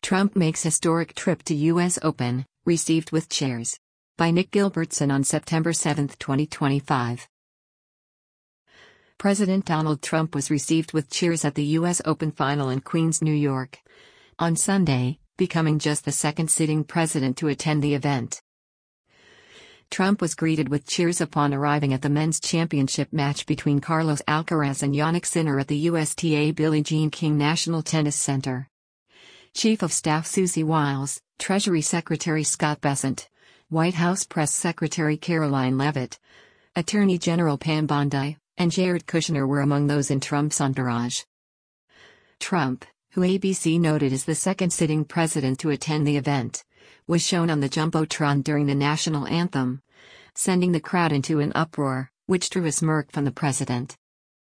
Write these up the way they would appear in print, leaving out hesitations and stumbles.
Trump makes historic trip to U.S. Open, received with cheers. By Nick Gilbertson on September 7, 2025. President Donald Trump was received with cheers at the U.S. Open final in Queens, New York, on Sunday, becoming just the second sitting president to attend the event. Trump was greeted with cheers upon arriving at the men's championship match between Carlos Alcaraz and Jannik Sinner at the USTA Billie Jean King National Tennis Center. Chief of Staff Susie Wiles, Treasury Secretary Scott Bessent, White House Press Secretary Caroline Leavitt, Attorney General Pam Bondi, and Jared Kushner were among those in Trump's entourage. Trump, who ABC noted is the second sitting president to attend the event, was shown on the Jumbotron during the national anthem, sending the crowd into an uproar, which drew a smirk from the president.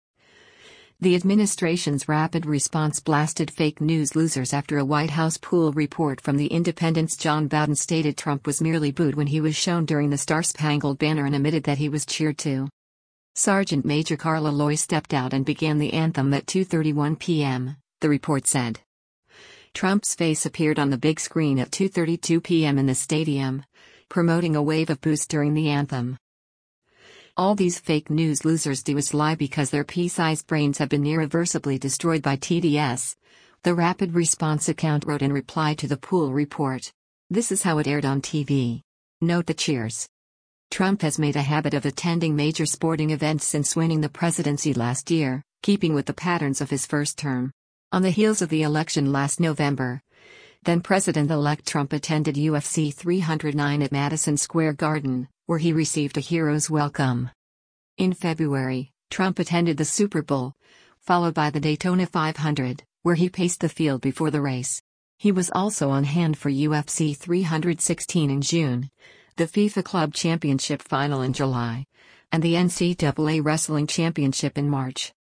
The administration's rapid response blasted fake news losers after a White House pool report from The Independent's John Bowden stated Trump was merely booed when he was shown during the Star-Spangled Banner and admitted that he was cheered too. Sergeant Major Carla Loy stepped out and began the anthem at 2:31 p.m., the report said. Trump's face appeared on the big screen at 2:32 p.m. in the stadium, promoting a wave of boos during the anthem. All these fake news losers do is lie because their pea-sized brains have been irreversibly destroyed by TDS, the Rapid Response account wrote in reply to the pool report. This is how it aired on TV. Note the cheers. Trump has made a habit of attending major sporting events since winning the presidency last year, keeping with the patterns of his first term. On the heels of the election last November, then President-elect Trump attended UFC 309 at Madison Square Garden, where he received a hero's welcome. In February, Trump attended the Super Bowl, followed by the Daytona 500, where he paced the field before the race. He was also on hand for UFC 316 in June, the FIFA Club Championship final in July, and the NCAA Wrestling Championship in March.